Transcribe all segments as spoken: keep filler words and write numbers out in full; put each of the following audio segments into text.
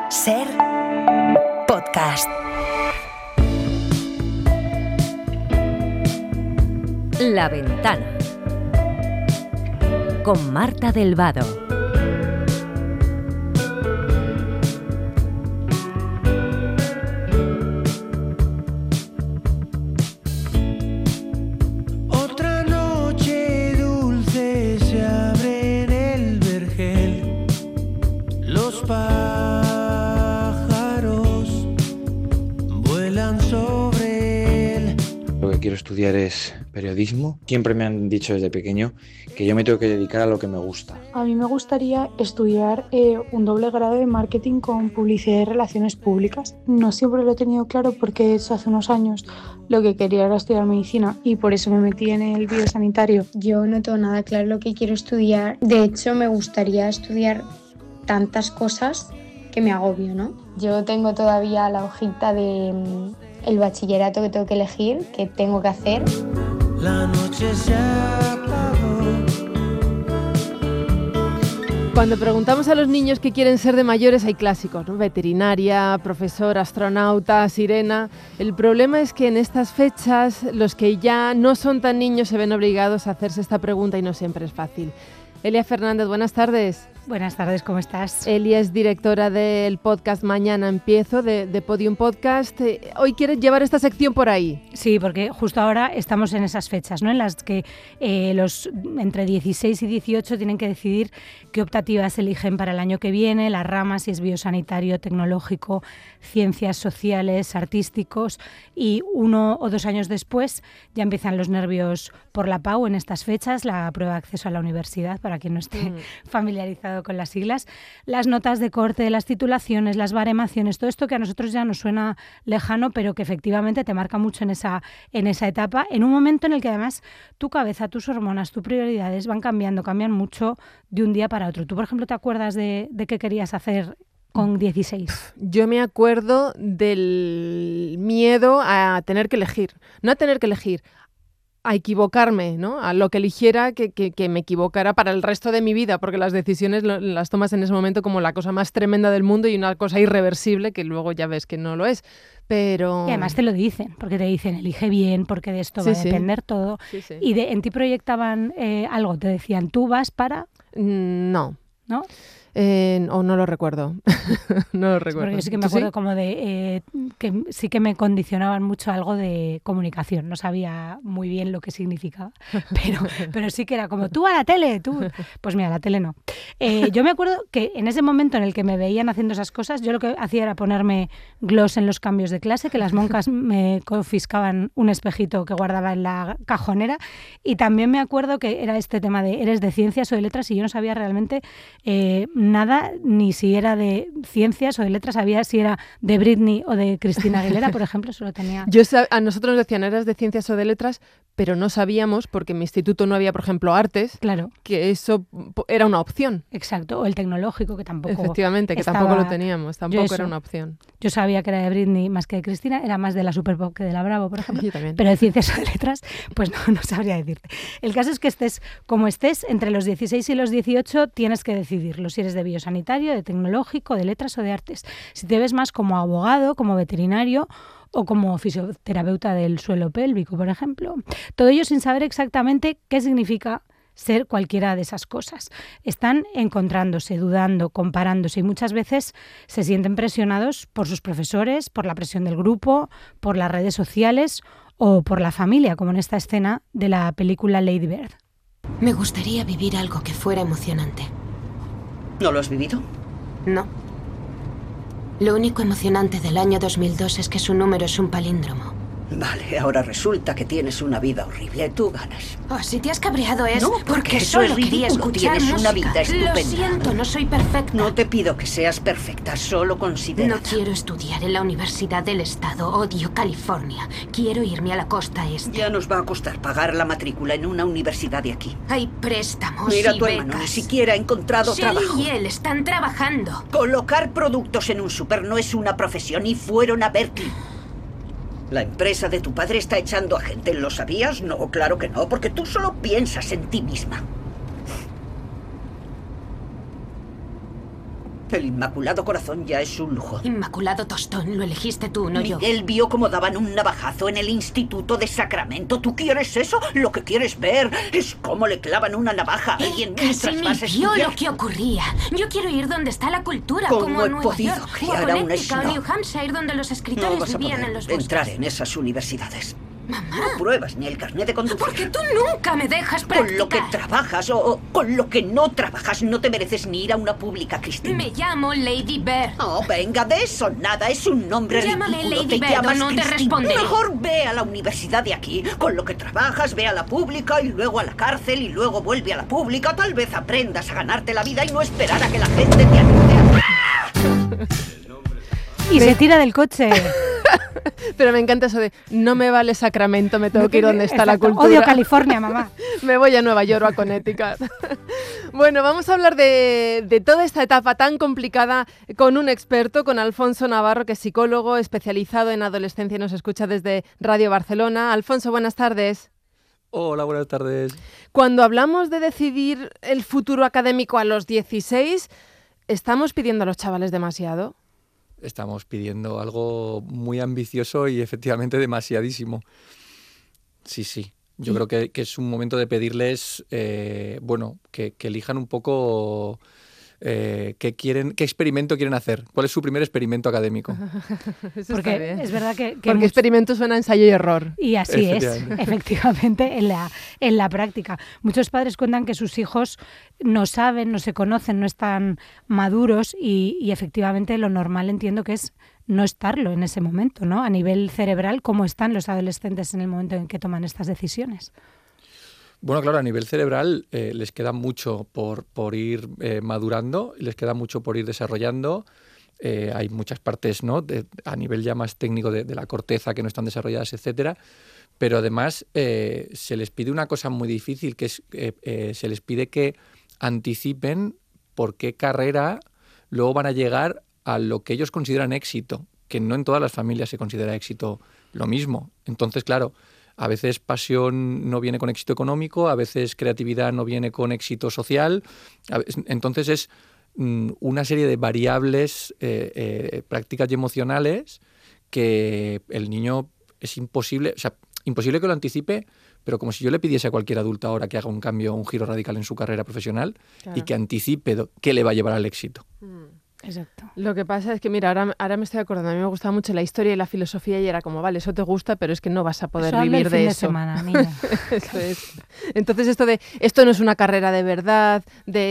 Ser podcast. La Ventana con Marta del Vado. Otra noche dulce se abre en el vergel. Los pájaros vuelan sobre él. Lo que quiero estudiar es periodismo. Siempre me han dicho desde pequeño que yo me tengo que dedicar a lo que me gusta. A mí me gustaría estudiar eh, un doble grado de marketing con publicidad y relaciones públicas. No siempre lo he tenido claro porque de hecho hace unos años lo que quería era estudiar medicina y por eso me metí en el biosanitario. Yo no tengo nada claro lo que quiero estudiar. De hecho, me gustaría estudiar tantas cosas que me agobio, ¿no? Yo tengo todavía la hojita de mm, el bachillerato que tengo que elegir, que tengo que hacer. La noche se apagó. Cuando preguntamos a los niños qué quieren ser de mayores hay clásicos, ¿no? Veterinaria, profesor, astronauta, sirena. El problema es que en estas fechas los que ya no son tan niños se ven obligados a hacerse esta pregunta y no siempre es fácil. Elia Fernández, buenas tardes. Buenas tardes, ¿cómo estás? Elia es directora del podcast Mañana Empiezo, de, de Podium Podcast. Hoy quieres llevar esta sección por ahí. Sí, porque justo ahora estamos en esas fechas, ¿no? En las que eh, los entre dieciséis y dieciocho tienen que decidir qué optativas eligen para el año que viene, las ramas, si es biosanitario, tecnológico, ciencias sociales, artísticos, y uno o dos años después ya empiezan los nervios por la P A U en estas fechas, la prueba de acceso a la universidad, para quien no esté mm. familiarizado con las siglas, las notas de corte de las titulaciones, las baremaciones, todo esto que a nosotros ya nos suena lejano, pero que efectivamente te marca mucho en esa, en esa etapa, en un momento en el que además tu cabeza, tus hormonas, tus prioridades van cambiando, cambian mucho de un día para otro. ¿Tú, por ejemplo, te acuerdas de, de qué querías hacer con dieciséis? Yo me acuerdo del miedo a tener que elegir, no a tener que elegir, a equivocarme, ¿no? A lo que eligiera que, que, que me equivocara para el resto de mi vida, porque las decisiones lo, las tomas en ese momento como la cosa más tremenda del mundo y una cosa irreversible que luego ya ves que no lo es. Pero... Y además te lo dicen, porque te dicen, elige bien, porque de esto sí, va a depender sí. todo. Sí, sí. Y de, en ti proyectaban eh, algo, te decían, tú vas para... No. ¿No? Eh, o no lo recuerdo. No lo recuerdo. Porque yo sí que me acuerdo sí? como de eh, que sí que me condicionaban mucho algo de comunicación. No sabía muy bien lo que significaba, pero, pero sí que era como, tú a la tele, tú. Pues mira, a la tele no. Eh, yo me acuerdo que en ese momento en el que me veían haciendo esas cosas, yo lo que hacía era ponerme gloss en los cambios de clase, que las monjas me confiscaban un espejito que guardaba en la cajonera, y también me acuerdo que era este tema de, ¿eres de ciencias o de letras? Y yo no sabía realmente... Eh, nada, ni si era de ciencias o de letras, sabía si era de Britney o de Cristina Aguilera, por ejemplo, solo tenía... Yo sab- a nosotros nos decían, eras de ciencias o de letras, pero no sabíamos, porque en mi instituto no había, por ejemplo, artes, claro, que eso era una opción. Exacto, o el tecnológico, que tampoco Efectivamente, que estaba... tampoco lo teníamos, tampoco eso, era una opción. Yo sabía que era de Britney más que de Cristina, era más de la Super Pop que de la Bravo, por ejemplo, yo también. Pero de ciencias o de letras, pues no, no sabría decirte. El caso es que estés como estés, entre los dieciséis y los dieciocho tienes que decidirlo, si eres de biosanitario, de tecnológico, de letras o de artes. Si te ves más como abogado, como veterinario o como fisioterapeuta del suelo pélvico, por ejemplo. Todo ello sin saber exactamente qué significa ser cualquiera de esas cosas. Están encontrándose, dudando, comparándose y muchas veces se sienten presionados por sus profesores, por la presión del grupo, por las redes sociales o por la familia, como en esta escena de la película Lady Bird. Me gustaría vivir algo que fuera emocionante. ¿No lo has vivido? No. Lo único emocionante del año dos mil dos es que su número es un palíndromo. Vale, ahora resulta que tienes una vida horrible. Tú ganas. Oh, si te has cabreado es no, porque, porque eso solo es ridículo. Quería escuchar tienes música. Una vida estupenda. Lo siento, no soy perfecta. No te pido que seas perfecta, solo considera. No quiero estudiar en la Universidad del Estado. Odio California. Quiero irme a la costa este. Ya nos va a costar pagar la matrícula en una universidad de aquí. Hay préstamos Mira y tu becas. hermano, ni siquiera ha encontrado Shelly trabajo. y él están trabajando. Colocar productos en un súper no es una profesión y fueron a Berkeley. La empresa de tu padre está echando a gente. ¿Lo sabías? No, claro que no, porque tú solo piensas en ti misma. El Inmaculado Corazón ya es un lujo. Inmaculado Tostón, lo elegiste tú, no yo. Miguel vio cómo daban un navajazo en el Instituto de Sacramento. ¿Tú quieres eso? Lo que quieres ver es cómo le clavan una navaja a alguien Casi mientras ni vas a vio estudiar. lo que ocurría. Yo quiero ir donde está la cultura, ¿Cómo como a he Nueva podido York, o a criar a un Connecticut, o snob? New Hampshire, donde los escritores No vas a vivían poder en los bosques. entrar en esas universidades. Mamá. No pruebas ni el carnet de conducir. Porque tú nunca me dejas Con lo que practicar. trabajas o, o con lo que no trabajas no te mereces ni ir a una pública, Cristina. Me llamo Lady Bear. Oh, venga, de eso nada. Es un nombre Llámame ridículo. Lady te Bear o llamas no te Cristina. responderé. Mejor ve a la universidad de aquí. Con lo que trabajas, ve a la pública y luego a la cárcel y luego vuelve a la pública. Tal vez aprendas a ganarte la vida y no esperar a que la gente te ayude a... Y se tira del coche. Pero me encanta eso de no me vale Sacramento, me tengo que ir donde está la Exacto. cultura. Odio California, mamá. Me voy a Nueva York o a Connecticut. Bueno, vamos a hablar de, de toda esta etapa tan complicada con un experto, con Alfonso Navarro, que es psicólogo especializado en adolescencia y nos escucha desde Radio Barcelona. Alfonso, buenas tardes. Hola, buenas tardes. Cuando hablamos de decidir el futuro académico a los dieciséis, ¿estamos pidiendo a los chavales demasiado? Estamos pidiendo algo muy ambicioso y efectivamente demasiadísimo. Sí, sí. Yo Y- creo que, que es un momento de pedirles, eh, bueno, que, que elijan un poco eh, qué quieren, qué experimento quieren hacer. ¿Cuál es su primer experimento académico? Eso Porque está bien. es verdad que... que Porque much- experimento suena a ensayo y error. Y así es, Efectivamente. efectivamente, en la, en la práctica. Muchos padres cuentan que sus hijos no saben, no se conocen, no están maduros y, y efectivamente lo normal entiendo que es no estarlo en ese momento, ¿no? A nivel cerebral, ¿cómo están los adolescentes en el momento en que toman estas decisiones? Bueno, claro, a nivel cerebral eh, les queda mucho por, por ir eh, madurando, les queda mucho por ir desarrollando. Eh, hay muchas partes, ¿no?, de- a nivel ya más técnico de, de la corteza que no están desarrolladas, etcétera. Pero además eh, se les pide una cosa muy difícil, que es eh, eh, se les pide que anticipen por qué carrera luego van a llegar a lo que ellos consideran éxito, que no en todas las familias se considera éxito lo mismo. Entonces, claro, a veces pasión no viene con éxito económico, a veces creatividad no viene con éxito social. A veces- entonces es mm, una serie de variables eh, eh, prácticas y emocionales que el niño es imposible, o sea, imposible que lo anticipe, pero como si yo le pidiese a cualquier adulto ahora que haga un cambio, un giro radical en su carrera profesional Claro. y que anticipe do- qué le va a llevar al éxito. Exacto. Lo que pasa es que, mira, ahora, ahora me estoy acordando, a mí me gustaba mucho la historia y la filosofía y era como, vale, eso te gusta, pero es que no vas a poder Eso hazlo vivir el fin de de eso. semana, niña. Eso es. Entonces esto de, esto no es una carrera de verdad,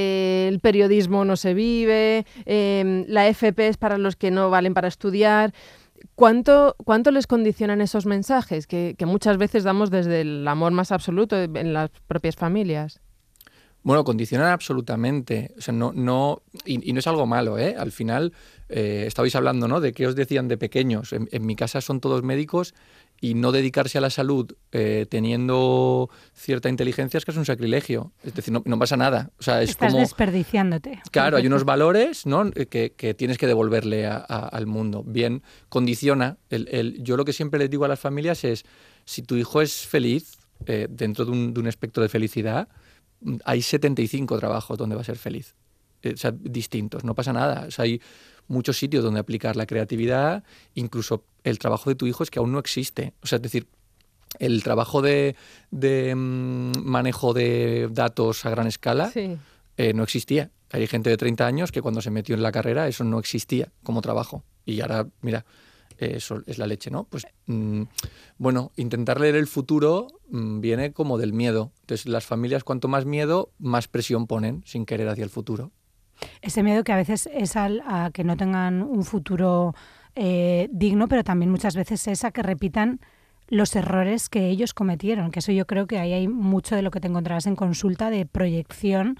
del periodismo no se vive, eh, la F P es para los que no valen para estudiar. ¿Cuánto, cuánto les condicionan esos mensajes que, que muchas veces damos desde el amor más absoluto en las propias familias? Bueno, condicionan absolutamente. O sea, no, no, y, y no es algo malo, ¿eh? Al final, eh, estabais hablando, ¿no?, de qué os decían de pequeños. En, en mi casa son todos médicos y no dedicarse a la salud eh, teniendo cierta inteligencia es que es un sacrilegio. Es decir, no, no pasa nada. O sea, es Estás como... desperdiciándote. Claro, hay unos valores, ¿no?, que, que tienes que devolverle a- a- al mundo. Bien, condiciona. El, el- yo lo que siempre les digo a las familias es, si tu hijo es feliz, eh, dentro de un, de un espectro de felicidad, mm, hay setenta y cinco trabajos donde va a ser feliz. Eh, o sea, distintos, no pasa nada. O sea, hay muchos sitios donde aplicar la creatividad, incluso el trabajo de tu hijo es que aún no existe. O sea, es decir, el trabajo de, de mm, manejo de datos a gran escala Sí. eh, no existía. Hay gente de treinta años que cuando se metió en la carrera eso no existía como trabajo. Y ahora, mira, eh, eso es la leche, ¿no? Pues, mm, bueno, intentar leer el futuro mm, viene como del miedo. Entonces, las familias, cuanto más miedo, más presión ponen sin querer hacia el futuro. Ese miedo que a veces es al, a que no tengan un futuro eh, digno, pero también muchas veces es a que repitan los errores que ellos cometieron, que eso yo creo que ahí hay mucho de lo que te encontrarás en consulta de proyección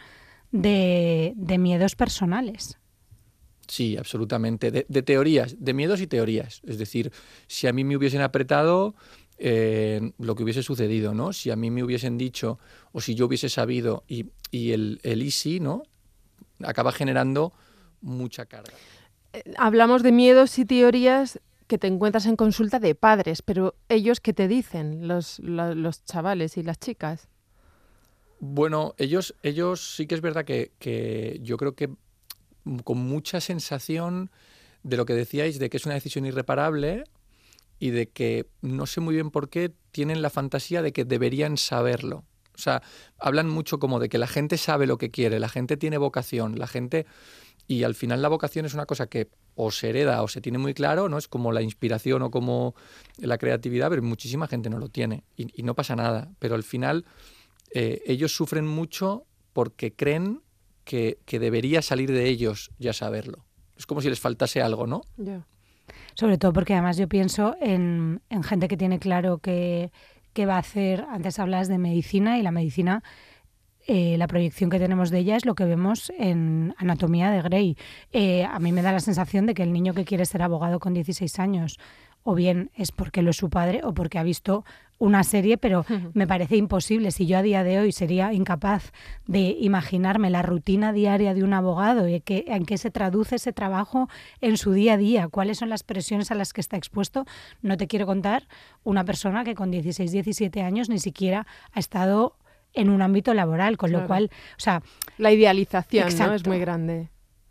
de, de miedos personales. Sí, absolutamente. De, de teorías, de miedos y teorías. Es decir, si a mí me hubiesen apretado, eh, lo que hubiese sucedido, ¿no? Si a mí me hubiesen dicho, o si yo hubiese sabido, y, y el, el easy, ¿no?, acaba generando mucha carga. Eh, Hablamos de miedos y teorías que te encuentras en consulta de padres, pero ellos, ¿qué te dicen, los, la- los chavales y las chicas? Bueno, ellos, ellos sí que es verdad que, que yo creo que con mucha sensación de lo que decíais, de que es una decisión irreparable y de que no sé muy bien por qué tienen la fantasía de que deberían saberlo. O sea, hablan mucho como de que la gente sabe lo que quiere, la gente tiene vocación, la gente... Y al final la vocación es una cosa que o se hereda o se tiene muy claro, ¿no? Es como la inspiración o como la creatividad, pero muchísima gente no lo tiene y, y no pasa nada. Pero al final eh, ellos sufren mucho porque creen que, que debería salir de ellos ya saberlo. Es como si les faltase algo, ¿no? Yeah. Sobre todo porque además yo pienso en, en gente que tiene claro que, que va a hacer, antes hablas de medicina y la medicina, eh, la proyección que tenemos de ella es lo que vemos en Anatomía de Grey. Eh, a mí me da la sensación de que el niño que quiere ser abogado con dieciséis años o bien es porque lo es su padre o porque ha visto una serie, pero uh-huh. me parece imposible. Si yo a día de hoy sería incapaz de imaginarme la rutina diaria de un abogado y que, en qué se traduce ese trabajo en su día a día, cuáles son las presiones a las que está expuesto, no te quiero contar una persona que con dieciséis, diecisiete años ni siquiera ha estado en un ámbito laboral, con claro. lo cual, o sea... La idealización, ¿no? Es muy grande.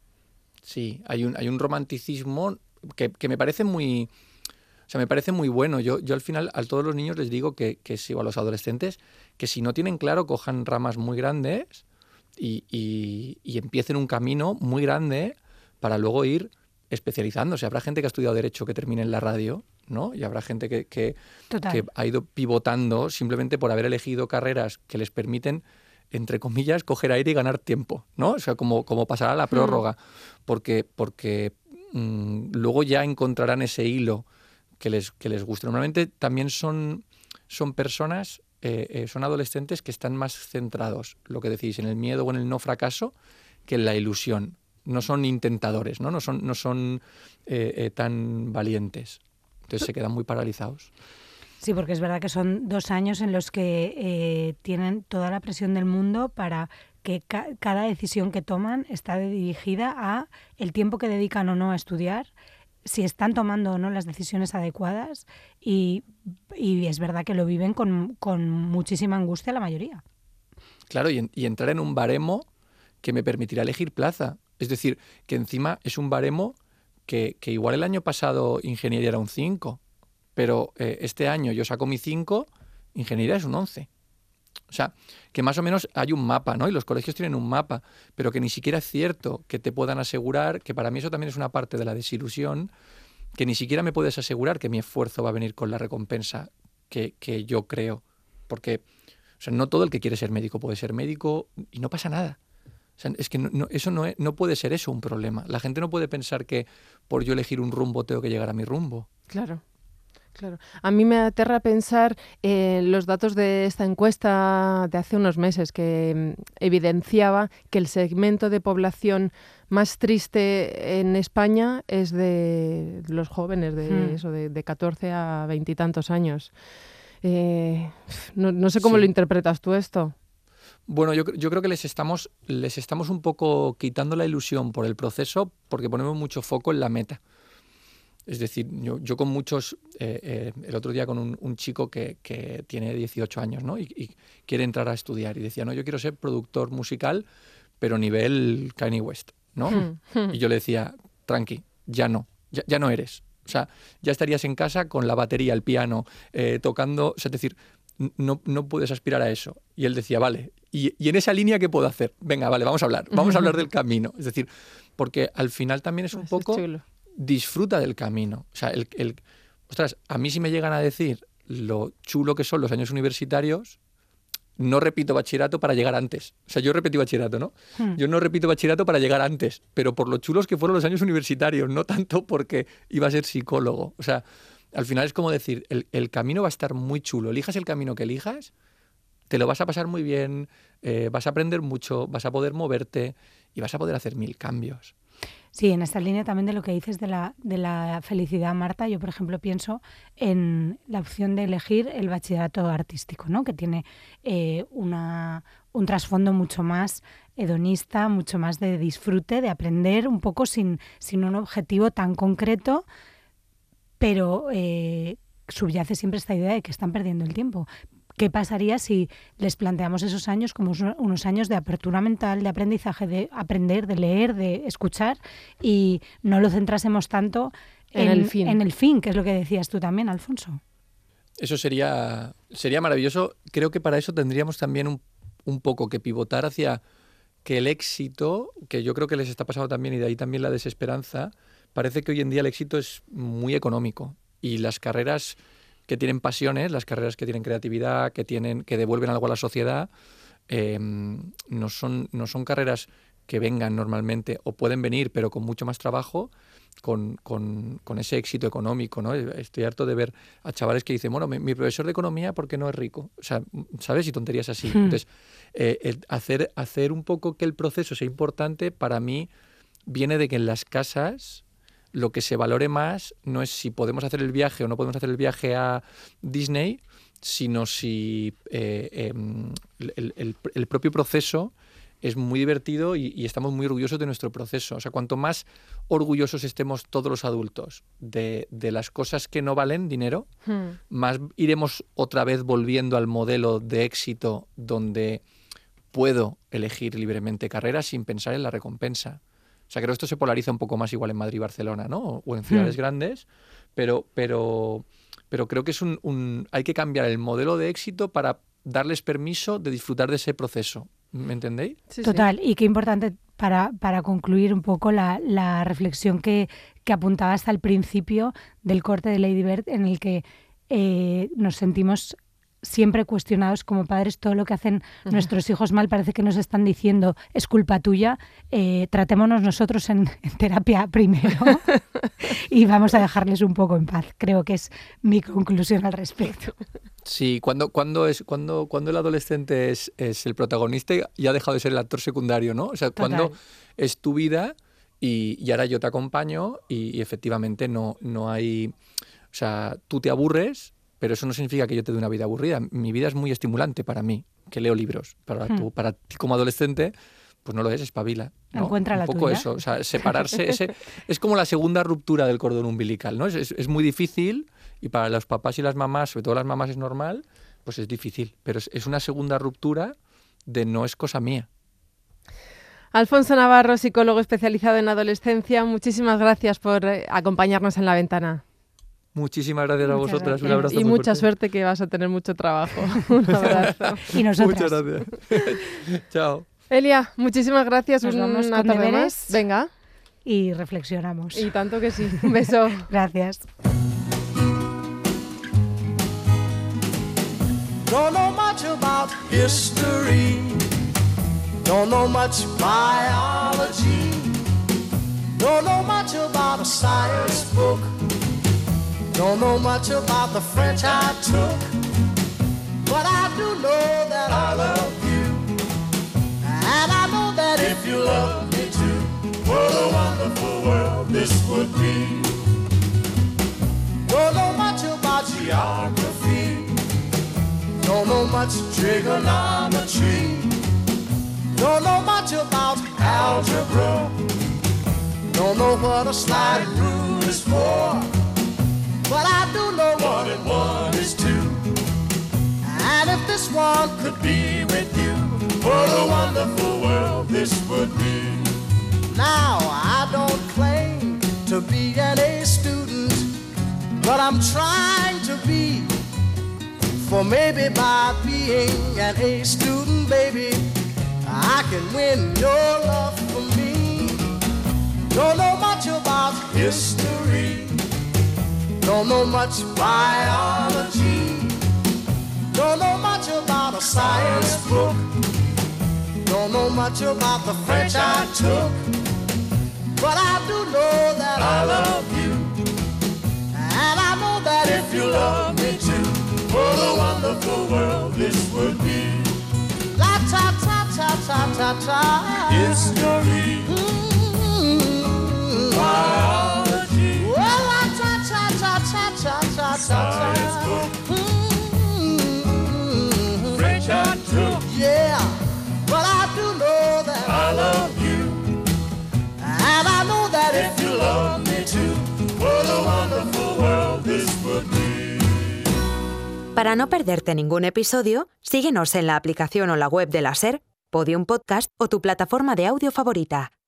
Sí, hay un, hay un romanticismo que, que me parece muy... O sea, me parece muy bueno. Yo, yo al final a todos los niños les digo que, que si, o a los adolescentes, que si no tienen claro, cojan ramas muy grandes y, y, y empiecen un camino muy grande para luego ir especializándose. Habrá gente que ha estudiado Derecho que termine en la radio, ¿no? Y habrá gente que, que, que ha ido pivotando simplemente por haber elegido carreras que les permiten, entre comillas, coger aire y ganar tiempo, ¿no? O sea, como, como pasará la prórroga. Mm. Porque, porque mmm, luego ya encontrarán ese hilo que les, que les guste. Normalmente también son, son personas, eh, eh, son adolescentes que están más centrados, lo que decís, en el miedo o en el no fracaso, que en la ilusión. No son intentadores, no, no son, no son eh, eh, tan valientes. Entonces se quedan muy paralizados. Sí, porque es verdad que son dos años en los que eh, tienen toda la presión del mundo para que ca- cada decisión que toman está dirigida a el tiempo que dedican o no a estudiar, si están tomando o no las decisiones adecuadas y, y es verdad que lo viven con, con muchísima angustia la mayoría. Claro, y, en, y entrar en un baremo que me permitirá elegir plaza. Es decir, que encima es un baremo que, que igual el año pasado ingeniería era un cinco, pero eh, este año yo saco mi cinco, ingeniería es un once. O sea, que más o menos hay un mapa, ¿no? Y los colegios tienen un mapa, pero que ni siquiera es cierto que te puedan asegurar, que para mí eso también es una parte de la desilusión, que ni siquiera me puedes asegurar que mi esfuerzo va a venir con la recompensa que, que yo creo. Porque, o sea, no todo el que quiere ser médico puede ser médico y no pasa nada. O sea, es que no, no, eso no, es, no puede ser eso un problema. La gente no puede pensar que por yo elegir un rumbo tengo que llegar a mi rumbo. Claro. Claro. A mí me aterra pensar en eh, los datos de esta encuesta de hace unos meses que mm, evidenciaba que el segmento de población más triste en España es de los jóvenes, de hmm. eso, de, de catorce a veinte y tantos años. Eh, no, no sé cómo sí. lo interpretas tú esto. Bueno, yo, yo creo que les estamos, les estamos un poco quitando la ilusión por el proceso porque ponemos mucho foco en la meta. Es decir, yo, yo con muchos, eh, eh, el otro día con un, un chico que, que tiene dieciocho años, ¿no? Y, y quiere entrar a estudiar y decía, no, yo quiero ser productor musical, pero nivel Kanye West, ¿no? Hmm. Y yo le decía, tranqui, ya no, ya, ya no eres. O sea, ya estarías en casa con la batería, el piano, eh, tocando, o sea, es decir, no, no puedes aspirar a eso. Y él decía, vale, ¿y, y en esa línea qué puedo hacer? Venga, vale, vamos a hablar, vamos a hablar del camino. Es decir, porque al final también es un Eso poco... es chulo. Disfruta del camino. O sea, el, el, ostras, a mí si me llegan a decir lo chulo que son los años universitarios, no repito bachillerato para llegar antes. O sea, yo repetí bachillerato, ¿no? Hmm. Yo no repito bachillerato para llegar antes, pero por lo chulos que fueron los años universitarios, no tanto porque iba a ser psicólogo. O sea, al final es como decir, el, el camino va a estar muy chulo. Elijas el camino que elijas, te lo vas a pasar muy bien, eh, vas a aprender mucho, vas a poder moverte y vas a poder hacer mil cambios. Sí, en esta línea también de lo que dices de la, de la felicidad, Marta, yo, por ejemplo, pienso en la opción de elegir el bachillerato artístico, ¿no? Que tiene eh, una, un trasfondo mucho más hedonista, mucho más de disfrute, de aprender un poco sin, sin un objetivo tan concreto, pero eh, subyace siempre esta idea de que están perdiendo el tiempo. ¿qué pasaría si les planteamos esos años como unos años de apertura mental, de aprendizaje, de aprender, de leer, de escuchar, y no lo centrásemos tanto en, en, el, fin. en el fin, que es lo que decías tú también, Alfonso? Eso sería, sería maravilloso. Creo que para eso tendríamos también un, un poco que pivotar hacia que el éxito, que yo creo que les está pasando también, y de ahí también la desesperanza, parece que hoy en día el éxito es muy económico, y las carreras que tienen pasiones, las carreras que tienen creatividad, que tienen, que devuelven algo a la sociedad, eh, no son, no son carreras que vengan normalmente, o pueden venir, pero con mucho más trabajo, con, con, con ese éxito económico, ¿no? Estoy harto de ver a chavales que dicen, bueno, mi, mi profesor de economía, ¿por qué no es rico? O sea, ¿sabes? Y tonterías así. Hmm. Entonces, eh, el hacer, hacer un poco que el proceso sea importante, para mí, viene de que en las casas lo que se valore más no es si podemos hacer el viaje o no podemos hacer el viaje a Disney, sino si eh, eh, el, el, el propio proceso es muy divertido y, y estamos muy orgullosos de nuestro proceso. O sea, cuanto más orgullosos estemos todos los adultos de, de las cosas que no valen dinero, hmm. más iremos otra vez volviendo al modelo de éxito donde puedo elegir libremente carreras sin pensar en la recompensa. O sea, creo que esto se polariza un poco más igual en Madrid y Barcelona, ¿no? O en ciudades hmm. grandes, pero, pero, pero creo que es un, un, hay que cambiar el modelo de éxito para darles permiso de disfrutar de ese proceso. ¿Me entendéis? Sí, Total, sí. Y qué importante para, para concluir un poco la, la reflexión que, que apuntaba hasta el principio del corte de Lady Bird, en el que eh, nos sentimos siempre cuestionados como padres. Todo lo que hacen uh-huh. nuestros hijos mal parece que nos están diciendo es culpa tuya, eh, tratémonos nosotros en, en terapia primero y vamos a dejarles un poco en paz. Creo que es mi conclusión al respecto. Sí, cuando, cuando, es, cuando, cuando el adolescente es, es el protagonista y ha dejado de ser el actor secundario, ¿no? O sea, Total. Cuando es tu vida y, y ahora yo te acompaño y, y efectivamente no, no hay... O sea, tú te aburres, pero eso no significa que yo te dé una vida aburrida. Mi vida es muy estimulante para mí, que leo libros. Para, hmm. tú, para ti como adolescente, pues no lo es, espabila, ¿no? Encuentra la Un poco tuya. Eso, o sea, separarse. ese, es como la segunda ruptura del cordón umbilical, ¿no? Es, es, es muy difícil y para los papás y las mamás, sobre todo las mamás es normal, pues es difícil. Pero es, es una segunda ruptura de no es cosa mía. Alfonso Navarro, psicólogo especializado en adolescencia, muchísimas gracias por eh, acompañarnos en La Ventana. Muchísimas gracias a Muchas vosotras. Gracias. Un abrazo y muy mucha fuerte. suerte, que vas a tener mucho trabajo. Un abrazo. Y nosotras. Muchas gracias. Chao. Elia, muchísimas gracias. Nos un, vamos una con tarde deberes. más. Venga. Y reflexionamos. Y tanto que sí. Un beso. Gracias. Don't know much about history. Don't know much biology. Don't know much about a science book. Don't know much about the French I took. But I do know that I love you. And I know that if you love me too, what a wonderful world this would be. Don't know much about geography. Don't know much trigonometry. Don't know much about algebra. Don't know what a sliding rule is for. But I do know one and one is two. And if this one could be with you, what a wonderful world this would be. Now, I don't claim to be an A student, but I'm trying to be. For maybe by being an A student, baby, I can win your love for me. Don't know much about history. Don't know much biology. Don't know much about a science book. Don't know much about the French I took. But I do know that I love you. And I know that if you love me too, what a wonderful world this would be. La ta ta ta ta ta ta. History. Mm-hmm. Biology. Well, la ta ta ta ta ta ta ta. Science book. Mm-hmm. French I took. Yeah, but I do know that I love you. And I know that if you love me too, what a wonderful world this would be. Para no perderte ningún episodio, síguenos en la aplicación o la web de la SER, Podium Podcast o tu plataforma de audio favorita.